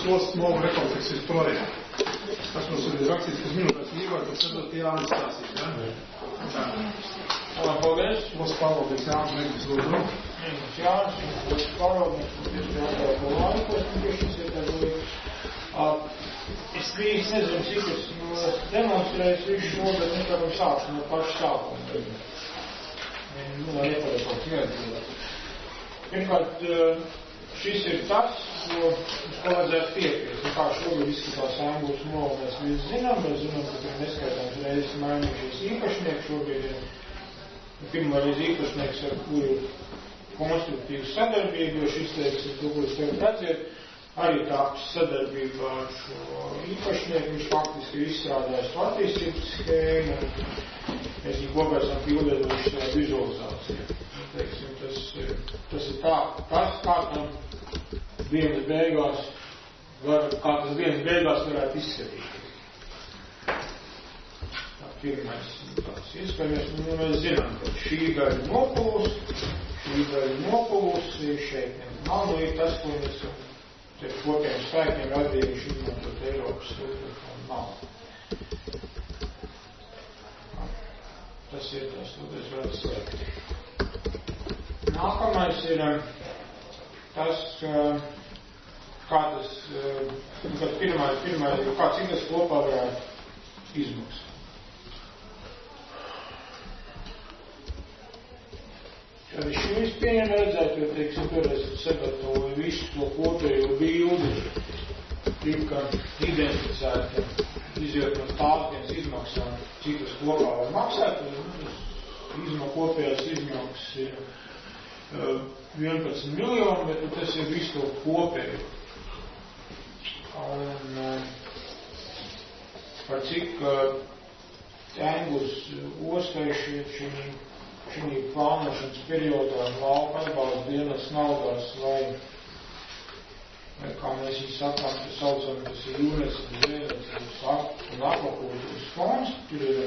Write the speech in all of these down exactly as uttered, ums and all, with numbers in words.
Jāņas ostas mola rekonstrukcijas projektu. Tas mums ir rakstīts, kas minūtās Mīgoj, tad sadot Jānis stāstīs, ja? Tā. Paldies. Mūsu pārvaldības Jānis Meglis lūdzu. Jānis, mūsu pārvaldības, paldies par jātāju laiku, esmu piešķis ietēju. Es biju, nezinu, cik es demonstrēju visu šo, bet nekādam sākšu no paša sākuma. Nu, lai nepareiz kaut neatbildēt. Pirmkārt, šis ir tas, ko vajadzētu piekrist. Kā šogad izskatās Angūs mola, mēs visi zinām, mēs zinām, ka ir neskaitāms reizes mainījušies īpašnieki. Šobrīd ir pirmreiz īpašnieks, ar kuru konstruktīvu sadarbību, jo šis teiks, to, ko jūs tagad redziet, arī tāpēc sadarbībā ar šo īpašnieku. Viņš faktiski ir izstrādājis attīstības schēmu. Mēs viņu kopā esam pildējuši šajā vizualizācijā. Teiksim, tas, tas ir tā, tas, kā tam dienas beigās, var, kā tas dienas beigās varētu izskatīties. Tā pirmais, tāds iespējams, nu, mēs zinām, ka šī daļa nopūs, šī daļa nopūs, šeit nav, nu, ir tas, ko mēs te kopiem spēkiem radījuši izmantot Eiropas struktūru nav. Tas ir tas, ko es varu slēgt. Nākamais ir tas, kā tas, kad pirmais, pirmais, kā cik tas kopā varētu izmaksāt. Arī šīs pieņem redzēt, jo, teiksim, toreiz sagatavoju visu to kopējo bildi, tika identificēta, izjūt no tādienas izmaksām, cik tas kopā var maksāt, izma kopējās izmaksas ir uh, vienpadsmit miljoni, bet tas ir visu to kopēju. Un uh, par cik uh, Angūs ostai šī šī plānošanas periodā lauka atbalsta dienas naudās, lai, vai kā mēs viņu sakām, tas saucam, tas ir jūras, zvērās un akvakultūras fonds, tur ir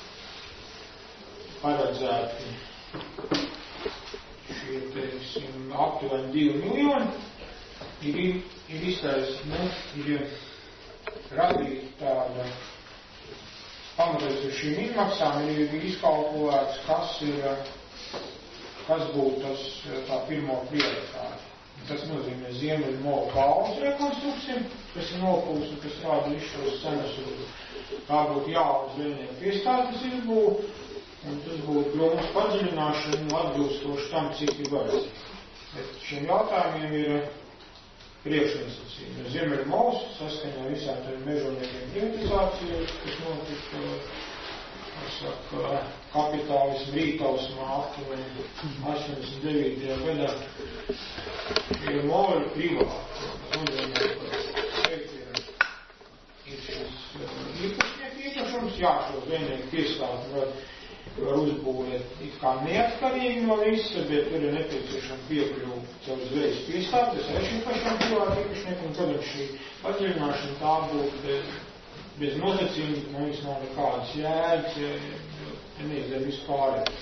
paredzēti šie, teiksim, aptuveni divi miljoni, ir, ir iztais, nu, ir radīt tāda, pamatoties uz šīm izmaksām, ir izkalkulēts, kas ir, kas būtu tas, tā pirmo prioritāte. Tas nozīmē Ziemeļu mola kalnas rekonstrukciju, kas ir nopūs un kas rāda visu šos cenas uz, tā būtu jāuz zvejnieku piestādes izbūvu, un tas būtu grūmas padziļināšana un atbilstoši tam, cik ir vajadzīgs. Bet šiem jautājumiem ir priekšnosacījumi. Ziemeļu molas saskaņā visām tādiem mežoniekiem privatizāciju, kas notika, es saku, kapitālismu rītausmā aptuveni astoņdesmit devītajā gadā. Šie mola ir privāti. Tas nozīmē, ka šeit ir, ir šis īpašnieku īpašums, jā, šo zvejnieku piestādi var, var uzbūvēt it kā neatkarīgi no visa, bet tur ir nepieciešama piekļuva caur zvejas piestādi, tas arī šī pašām privāti īpašnieku, un kad šī padziļināšana tā būtu bez, bez nosacījuma, ka mums nav nekādas jēgas, ja, ja neizdara vispārēt.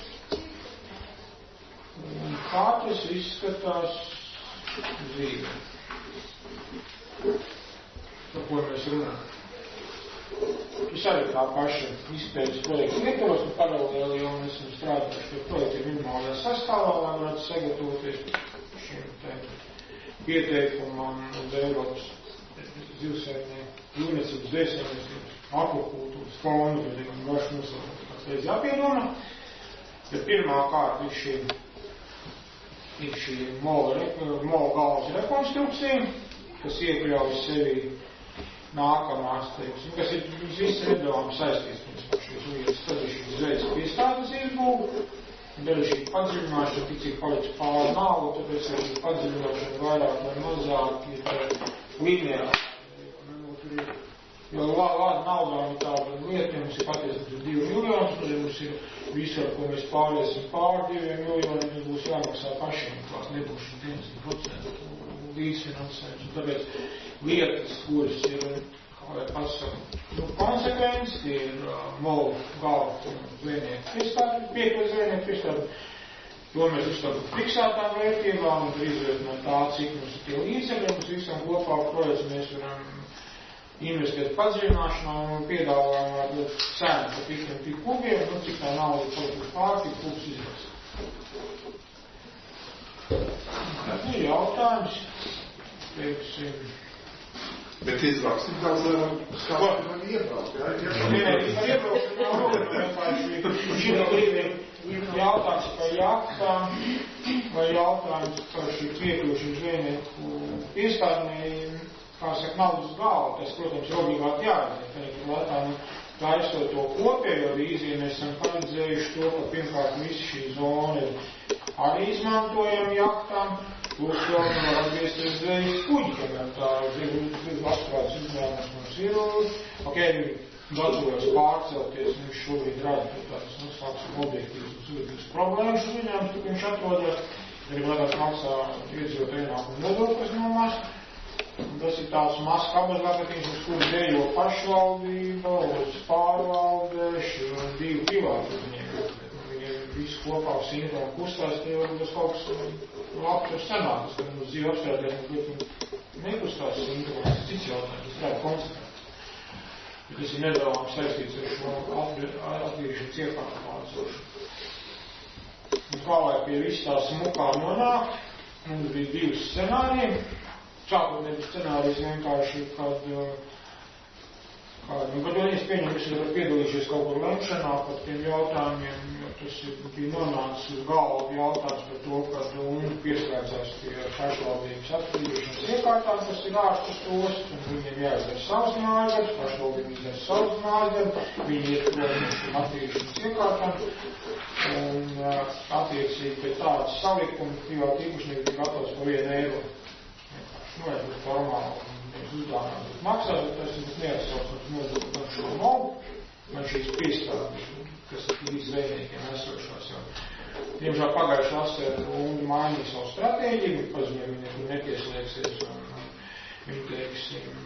Un kā tas izskatās dzīvē? Par ko mēs runājam? Tas arī tā paša izpējas projekta ietvaros, un paralēli jau mēs esam strādājuši pie projekta minimālajā sastāvā, lai varētu sagatavoties šiem te pieteikumam uz Eiropas zivsaimnieku, jūrniecības, zvejsaimniecības, akvakultūras fondu, bet ir vaši noslēdot, kāds reiz jāpiedomā. Bet pirmā kārta ir šī, ir šī mola, mola galvas rekonstrukcija, kas iekļauj sevi nākamās, teiksim, kas ir viss redovām saistīts, principā, šīs lietas, tad ir šī zvejas piestādes izbūve, un tad ir šī padziļināšana, tik cik paliks pāri nav, tāpēc ir šī padziļināšana vairāk vai mazāk ir lineāri. Jo lāda naudām ir tāda lieta, ja mums ir patiesībā divi miljoni, tad mums ir visu, ar ko mēs pāriesim pāri diviem miljoniem, mums būs jāmaksā pašiem, klās nebūs šī deviņdesmit procentu līdzfinansējums. Tāpēc lietas, kuras ir, kā lai pasaka, nu, konsekvences, tie ir uh, mola galva zvejnieku piestādi, piekļuvi zvejnieku piestādi, To mēs uzskatām fiksētām vērtībām un izvērt no tā, cik mums ir tie līdzekļi, mums visam kopā projekts mēs varam investēt padziļināšanā un piedāvājam ar cenu par tik un tik kubiem, nu, cik tā nauda palikus pār, tik kubs izvaks. Tad ir jautājums, teiksim. Bet izvaks ir daudz skatu man iebraukt, jā? Nē, par iebraukt nav runa, vienkārši šī brīdī jautājums par jaktām vai jautājums par šī piekļūšanu zvejnieku piestādnē, kā saka, naudas galva, tas, protams, ir obligāti jāredz. Taisot to kopējo vīziju, mēs esam paredzējuši to, ka pirmkārt visi šī zona ir arī izmantojama jaktām, plus vēl var atgriezties zvejas kuģi, kamēr tā zvejas atklāts uzņēmums mums ir. Ok, gatavojas pārcelties, viņš šobrīd rada tādas, nu, sāksim objektīvas un sūdības problēmas uzņēmums, tur viņš atrodas, arī vēlāk maksā iedzīvot ienākumu nodokļus no μας. Tas ir tāds mazs kabatlāpekins, uz kuru dejo pašvaldība, uz pārvaldēši un divi privāti uzņēmumi. Viņiem visi kopā simtā un kustās, tie varbūt tas kaut kas labs ar sanākas, kad mums dzīve apstrādēs, bet nekustās simtā, tas cits jautājums, tas varētu koncentrēt. Bet tas ir nedalāms saistīts ar šo atgriežanu ciekāku pārcelšanu. Un kā lai pie viss tā smukā nonāk, mums bija divi scenāriji. Sākotnēji scenārijas vienkārši, kad, kad, nu, kad viņas pieņem, es varu piedalīšies kaut kur lemšanā par tiem jautājumiem, jo tas ir nonācis uz galvu jautājums par to, kad un pieslēdzās pie pašvaldības attīrīšanas iekārtām, kas ir ārpus tos, un viņiem jāizdara savas mājasdarbs, pašvaldība izdara savas mājasdarbs, viņi ir pie attīrīšanas iekārtām, un attiecīgi pie tādas salikuma privāti īpašnieki ir gatavs par vienu eiro. Nu, vai būs formāli, mēs uzdāvinām būs maksāt, bet tas ir neatsaucams nodokļu gan šo mobu, gan šīs piestādes, kas ir līdz zvejniekiem esošās jau. Diemžēl pagājuši vasarā un mainīja savu stratēģiju, paziņoja, viņi nekur nepieslēgsies, un viņi, teiksim,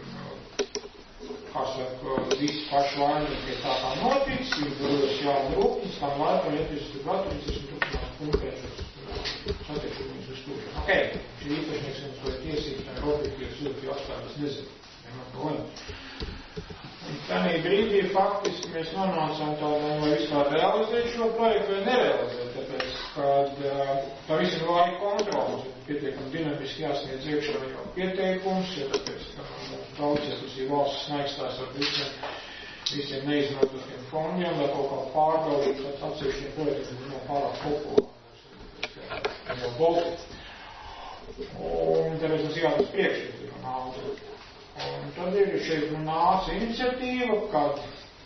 kā saka, visi paši vainīgi pie tā kā notiks, viņi dodas jaunu rūpnis, tam laikam ietīs tur gatavības, un turpināt punktēšos satiekšu viņus uz tūri. Ok, šī īpašnieks jums to ir tiesības, un objektīvas jūtu apstāvis nezinu. Vienmēr problēma. Un tādā brīdī faktiski mēs nonācām tādām, vai vispār realizēt šo projektu vai nerealizēt, tāpēc, kad tā visu ir laika kontrols, pietiekami dinamiski jāsniedz iekšā jau pieteikums, jo tāpēc, ka daudzies tas ir valsts snaigstās ar visiem, visiem neizmantotiem fondiem, lai kaut kā pārbaudīt, tad atsevišķiem projektiem nav pārāk populāri. Jau Balti. Un tāpēc mums jātas priekšlikuma nauda. Un tad ir šeit nāca iniciatīva, kad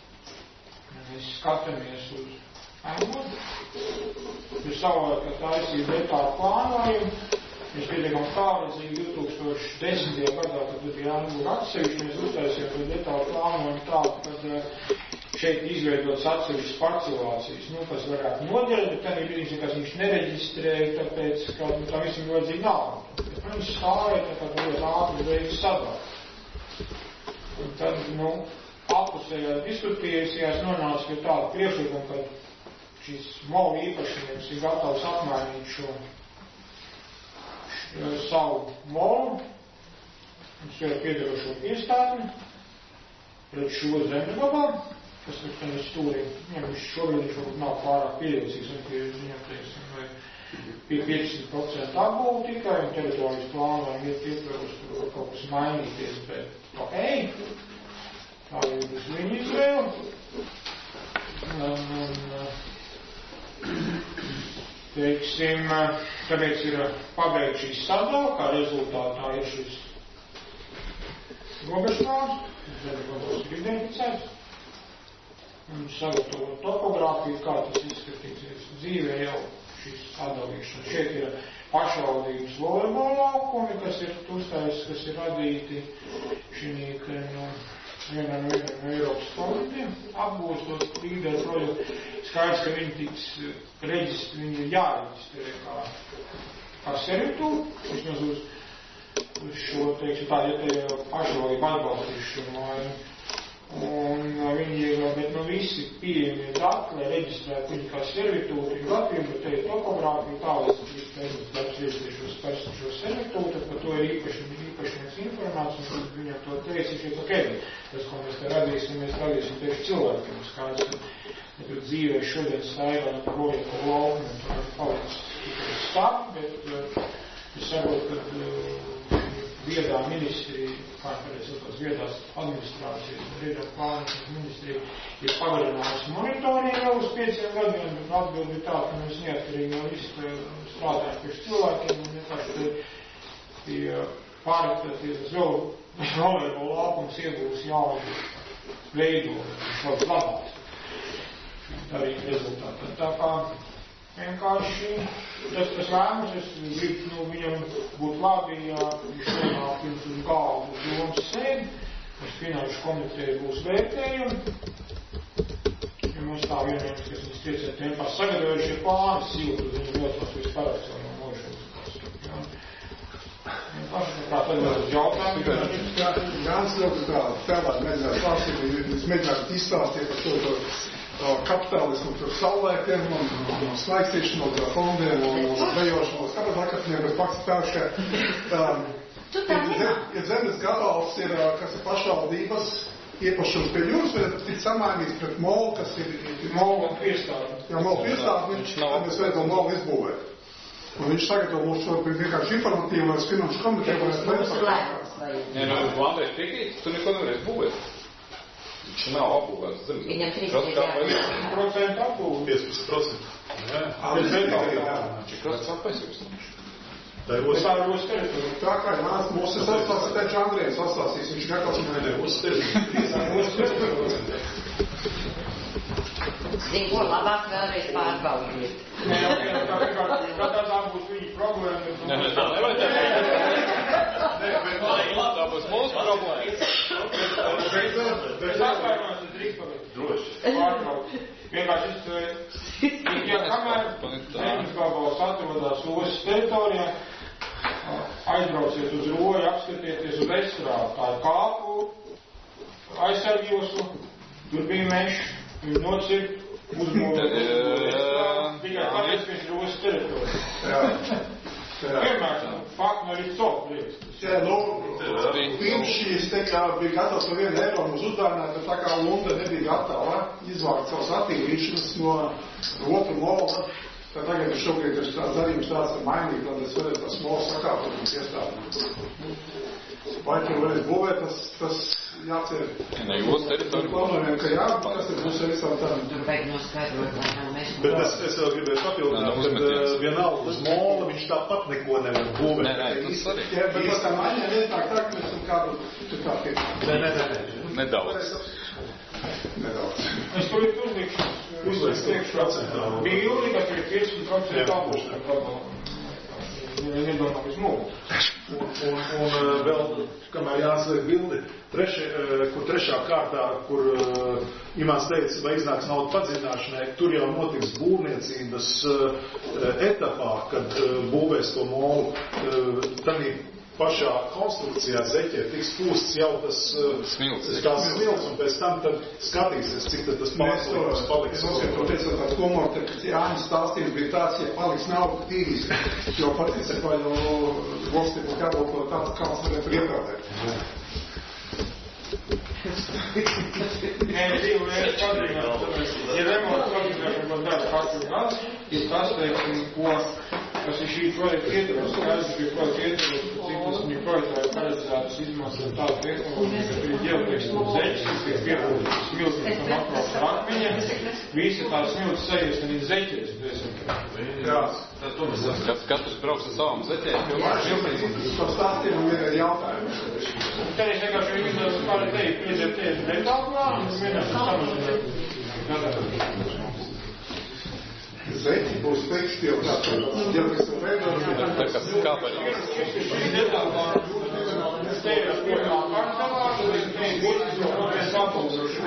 mēs skatāmies uz ēmodu. Ir savulaik, ka taisīja detālu plānojumu. Mēs pietiekam tālredzīgi divi tūkstoši desmitajā gadā, kad bija jānumur atsevišķi, mēs uztaisījām to detālu plānojumu tādu, kad šeit izveidotas atsevišķas parcelācijas, nu, kas varētu noderēt, bet tad ir brīdīs, kas viņš nereģistrēja, tāpēc, ka nu, tā visam vajadzīga nauda. Bet viņš stāja, tā kā ļoti ātri veids sadāt. Un tad, nu, apusējās diskutējās nonāca pie tāda priekšlikuma, ka šis movu īpašnieks ir gatavs apmainīt šo, šo savu movu, un šo piedarošo piestātni pret šo zemgabalu, kas ir tam stūrī. Viņam viņš šobrīd viņš nav pārāk pievilcīgs, un pie viņam, teiksim, vai pie piecdesmit procenti apbūvu tikai, un teritorijas plānojam iet ietveros, tur var kaut kas mainīties, bet ok, tā ir uz viņu izvēle. Un, un, teiksim, tāpēc ir pabeigt šīs sadala, kā rezultātā ir šis robežplāns, zemgabalos ir identificēts. Un sagatavot topogrāfiju, kā tas izskatīsies dzīvē jau šis atdalīšana. Šeit ir pašvaldības volejbola laukumi, kas ir uzstājas, kas ir radīti šinīt no vienam no Eiropas fondiem, apgūstot līderu projektu. Skaidrs, ka viņi tiks reģistrē, viņi ir jāreģistrē kā, kā servitūru, vismaz uz, uz šo, teiksim tā, ja te pašvaldība atbalstīs šo māju. Un vai viņi ir, bet nu visi pieejami dati, lai reģistrētu viņu kā servitūtu ir Latviju, bet te ir topogrāfija tālāk, darbs iestiešos par šo servitūtu, par to ir īpaši, īpašnieks informācija, un viņam to teica, šeit ok, tas, ko mēs te radīsim, mēs radīsim tieši cilvēkiem, skaidrs, ja tur dzīvē šodien staigā no projekt ar laukumu, un tur paliks tikai stāv, bet es saprotu, ka viedā ministrija, kā pareiz tās viedās administrācijas, viedā plānošanas ministrija ir pagarinājusi monitoringu jau uz pieciem gadiem, bet atbildi ir tā, ka mēs neatkarīgi no visu strādājam pēc cilvēkiem, un vienkārši tie pārrektāties uz vēl volejbola laukums iegūs jaunu veidu, šāds labāks. Arī rezultātā. Tā kā vienkārši tas, kas lēmums, es gribu, nu, viņam būt labi, ja viņš nonāk pirms uz galvu uz domas sēdi, uz finanšu komiteju būs vērtējumi, ja mums tā vienojums, kas mums tiecēt tempā sagatavojušie plāni, siltu, viņi ļoti visu parakstu no nošķirtas. Vienkārši, kā tagad uz jautājumu. Jānis ļoti tā tēlēt mēģināt pārsīt, jūs mēģināt izstāstīt par to, to kapitālismu, tur saulēkiem un, un slaikstīšanos ar fondiem un, un vejošanos. Kāpēc lakatņiem, kas paks pēršē? Um, ja, ja zemes gabals ir, kas ir pašvaldības iepašums pie jūras, bet ir samainīts pret molu, kas ir... ir molu un piestādi. Jā, molu piestādi, viņš mēs veidam molu izbūvēt. Un viņš sagatavo mūsu šo vienkārši informatīvu, lai finanšu komiteju varētu lēmums. Nē, nu, Andrejs piekrīt, tu neko nevarēs būvēt. Viņš nav apbūvēts zemes. Viņam trīs procenti apbūvēt. piecpadsmit procenti. Jā, bet jā. Cik krastas apēsības? Tā ir ostas. Tā ir ostas teritorija. Tā kā nāc, mūsu sastāsts, teicu Andrejs sastāstīs, viņš gatavs Nē, nē, ostas teritorija. Tā ir ostas teritorija. Zinu, ko labāk vēlreiz pārbaudīt. Nē, jau vienā tā vienkārši, tā tā būs viņa problēma. Nē, nē, tā nevajadzētu. Nē, bet tā būs mūsu problēma. Es atvainojos, es drīkst palikt. Droši. Pārtraukt. Vienkārši es, ja kamēr zemes gabals atrodās ostas teritorijā, aizbrauciet uz Roju, apskatieties uz Estrādu. Tā ir kāpu aizsargjoslu, tur bija mežs, viņi nocirkt, uzmūvēt Estrādu, tikai tāpēc, ka viņš ir ostas teritorijā. Jā. Vienmēr, fakti no arī top liekas. Jā, nu, pirms šīs te kā bija gatavs no viena eiro mums uzdāvināt, bet tā kā Lunda nebija gatava izvākt savas attīrīšanas no otru mola, tad tagad ir šobrīd ir tāds darījums tāds, ka mainīt, tad es varētu tas mola sakāpot un iestādīt. Vai tur varēs būvēt, tas, tas jācer. Ne, jūs teritoriju. Plānojam, ka jā, kas ir būs arī savu tādu. Tur vajag noskaidrot, lai nav mēs. Bet es, es vēl gribēju papildināt, ka uh, vienalga uz mola viņš tāpat neko nevar būvēt. Nē, nē, tas arī. Jā, bet tas tā maiņa iznāk tā, ka mēs esam kādu tur kā pie. Nē, nē, nē. Nedaudz. Nedaudz. Es tur ir uzlikšu. Uzliks pieci procenti. Bija jūlī, ka tur ir pieci procenti apūšana. Nedomā uz mūlu. Un, un, un vēl, kamēr jāsliek bildi, treši, kur trešā kārtā, kur uh, Imants teica, vai iznāks naudu padziļināšanai, tur jau notiks būvniecības uh, etapā, kad uh, būvēs to molu. Uh, tādī pašā konstrukcijā zeķē tiks pūsts jau tas uh, smilts, kā smilts, un pēc tam tad skatīsies, cik tad tas pārslikums paliks. Es noskatu, to teicu, tāds humors, ka Jānis stāstījums bija tāds, ja paliks naudu tīrīs, jo patiesībā jau valstī būtu jābūt no tāds, kāds varētu iepērtēt. Nē, divu vērts padrīnāt. Ja remonts padrīnāt, man dara katru gadu, ir tas, teiksim, ko, kas ir šī projekta ietvaros, skaidrs, ka projekta ietvaros, cik tas viņa projektā ir paredzētas izmantot tādu tehnoloģiju, ka tur ir ģeotekstu zeķis, kas tiek piepildīts smiltīm un apkrauts ar akmeņiem. Visi tās smiltis sejas un ir zeķies, diezgan. Jā. Kad katrs brauks ar savām zeķēm, jo To stāstījumu ir jautājumi. Te es vienkārši viņu pāri teikt, piedēr tieši detālu plānu, un vienkārši samazināt. Zeķi būs tekstili, tā jau kas ir veidojumi. tā kā kāpēc. Šī detālu plānu, te ir pirmā kārtavā, un es teicu, būtis, jo mēs apulzuši.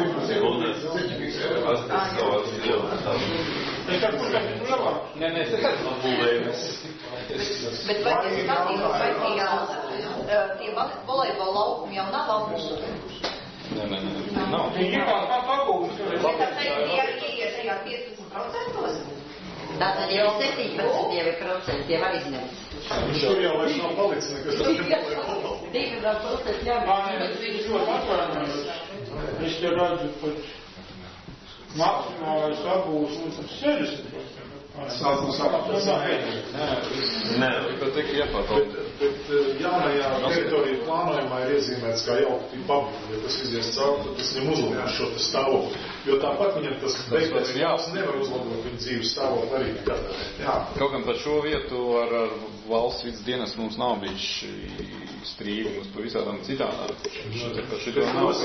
Es ar kur tas ir lielāk? Nē, nē, tas ir būvējumus. Bet vai tas skatījums, vai tie, tie volejbola laukumi jau nav apbūvēti? Nē, nē, nē, nav. Viņi ir kā kā pagūst. Bet tad viņi arī ieiet tajā piecpadsmit procentos. Tātad jau septiņpadsmit jau ir procenti, jau aizņemts. Tur jau vairs nav palicis nekas, tas nepaliek. Divi vēl procenti Ā, jābūt. nē, viņš ļoti atvainojas. Es te redzu, pat maksimālais apgūs līdz sešdesmit procenti. Sākam sākam. Nē, tikai tik iepārpaukt. Bet, bet jaunajā teritoriju plānojumā ir iezīmēts kā jauktība pabuļi. Ja tas izies cauri, tad tas viņam uzlabos šo stāvokli. Jo tāpat viņam tas beigās jās nevar uzlabot viņa dzīves stāvokli arī katrā. Jā. Kaut gan par šo vietu ar, ar valsts vidas dienas mums nav bijuši strīdi, mums par visādām citādām. Par šito nav.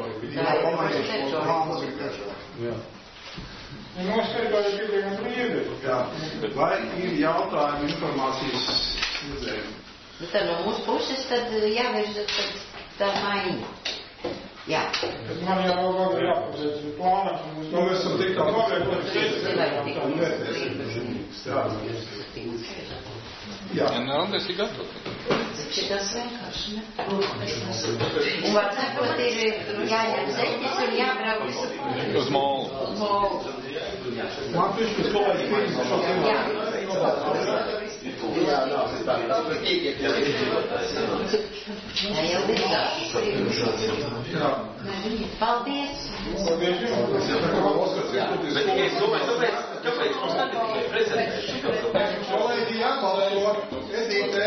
Jā. Un mums teritorija ir tikai brīvi. Jā. Vai ir jautājumi informācijas sniedzējiem? Bet tad no mūsu puses tad jāvērš tā maiņa. Jā. Bet man jau vēl jāpazēc plānā. Nu, mēs esam tik tālu. Jā. Ja nav, tas ir gatavs. Šitas vienkārši, ne? Un var sakot, ir jāņem zeķis un jābrauc Uz molu. uz molu. Man viņš pēc kolēģi pieņem šo tēmu. Jā, jau virzās. Jā. Paldies. Bet tikai es domāju, kāpēc, kāpēc mums ne tikai prezentēt? Kolēģi jābalso. Edītē.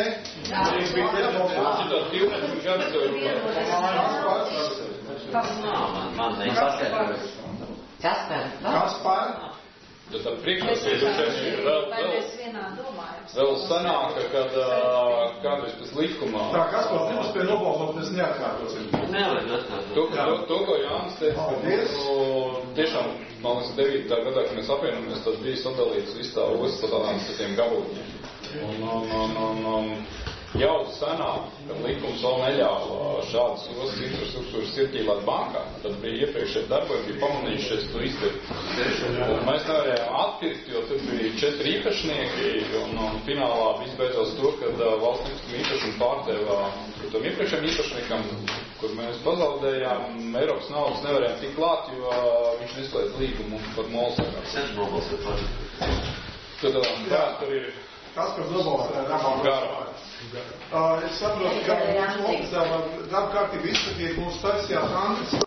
Man nesaskatās. Kas par? Kas par? Tad tā priekšnosēdušies ir vēl, Vai vēl, mēs vienā domājam? vēl sanāka, kad kādreiz pēc likumā. Tā, kas par nenospēja nobalsot, mēs neatkārtosim. Nevajag atkārtot. To, to, to, ko Jānis teica, Paldies. nu, tiešām, man liekas, devītā gadā, kad mēs apvienojamies, tas bija sadalīts viss tā ostas pa tādām citiem gabaliem. Un, un, un, un, un jau senāk, kad likums vēl neļāva šādas ostas infrastruktūras cirķīlāt bankā, tad bija iepriekšēji darboji, bija pamanījušies to izdarīt. Un mēs nevarējām atpirkt, jo tur bija četri īpašnieki, un, un finālā viss beidzās to, kad uh, valsts nekustamo īpašumu pārdeva tam iepriekšējiem īpašniekam, kur mēs pazaudējām, Eiropas naudas nevarējām tik klāt, jo uh, viņš neslēdz līgumu par molsakām. Sēž nobalsot par. Tad uh, jā, tur ir Kas par nobalsoja abām garā. Uh, es saprotu, ka mums darba kārtība izskatīt, mums taisījās Andris.